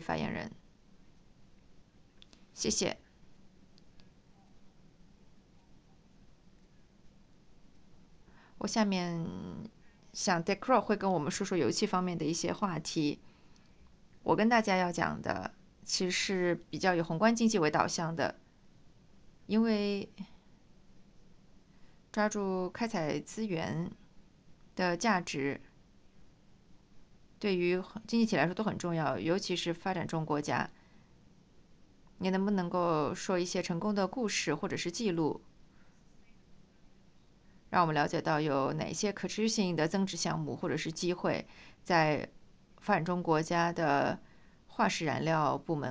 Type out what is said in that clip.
发言人。谢谢。我下面想 Decro 会跟我们说说油气方面的一些话题。我跟大家要讲的其实是比较以宏观经济为导向的，因为抓住开采资源的价值对于经济体来说都很重要，尤其是发展中国家。你能不能够说一些成功的故事或者是记录，让我们了解到有哪些可持续性的增值项目或者是机会在发展中国家的化石燃料部门